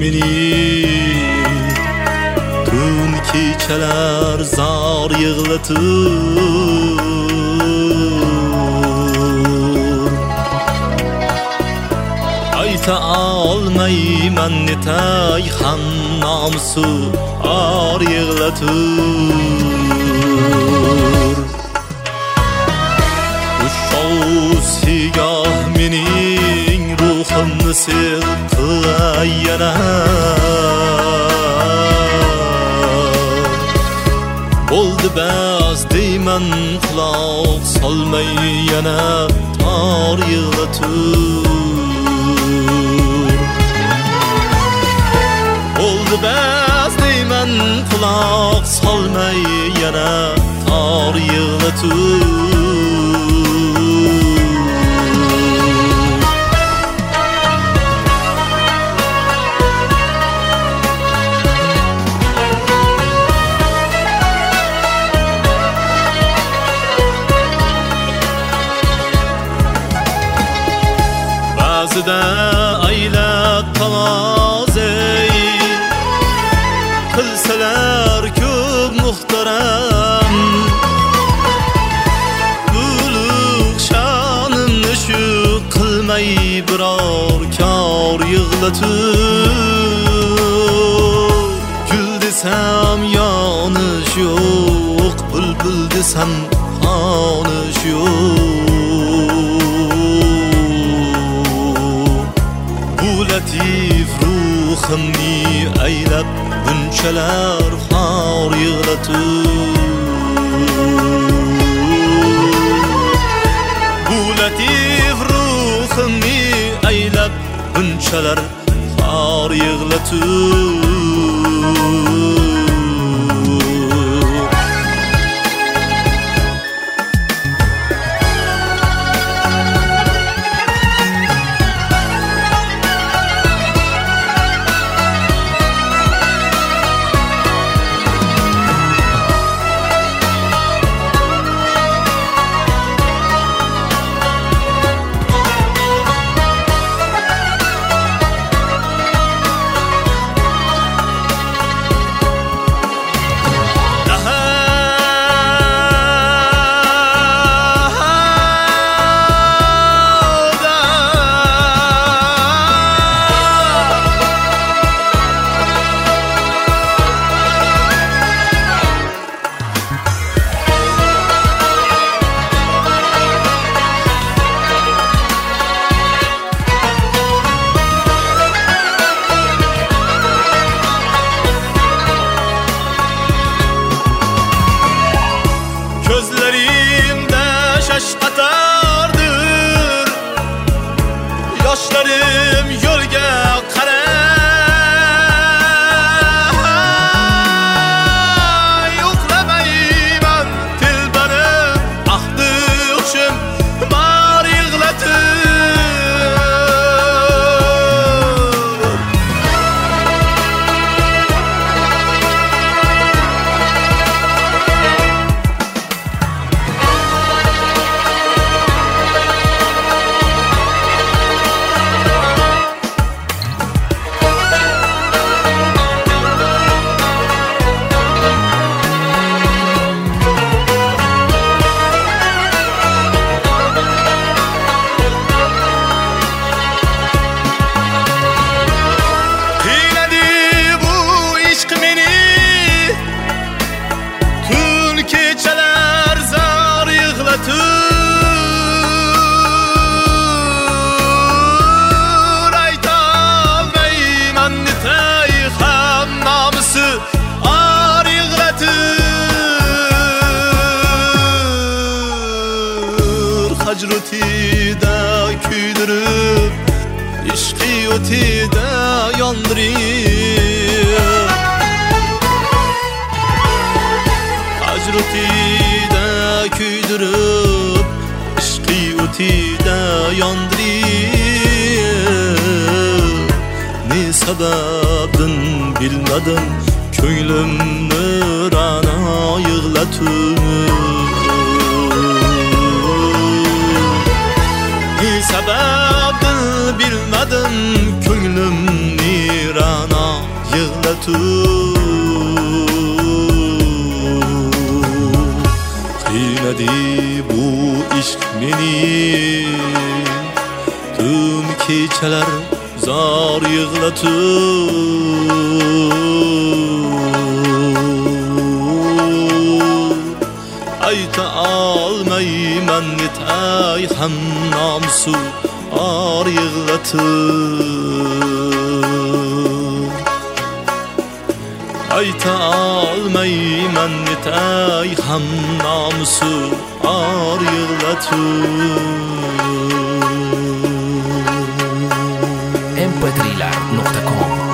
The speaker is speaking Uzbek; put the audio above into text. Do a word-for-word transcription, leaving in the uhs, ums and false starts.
meni tun kechalar zor yig'latur. Ayta olmayman netay ham nomusu or yig'latur. Sigoh mening ruhimni silqay yana, bo'ldi bas deyman quloq solmay yana tor yig'latur. Bo'ldi bas deyman quloq solmay yana tor yig'latur. Ba'zida aylab tavozey qilsalar ko'p muhtaram, ulug' sha'nimni shu qilmay biror kor yig'latur. Gul desam yonish yo'q, bulbul desam xonish yo'q. Latif ruhimni aylab bunchalar xor yig'latur. Bu latif ruhimni aylab bunchalar xor yig'latur. Gözlerimde şaş katardır, yaşlarım yolga qaray. Yo'qlamayman tilbarim, ahdi o'shim bor yig'latur. Hacr o'tida kuydirib, ishqi o'tida yondirib. Hacr o'tida kuydirib, ishqi o'tida yondirib. Ne sababdan bilmadim, ko'nglimni ra'no yig'latur. Sababını bilmedim, ko'nglim nirana yığlatır Kıynadi bu işk meni Tüm keçeler zar yığlatır Ayta almayman netay ham namsu ar yığlatır Ayta almayman netay ham namsu ar yığlatır em pe trilar nokta com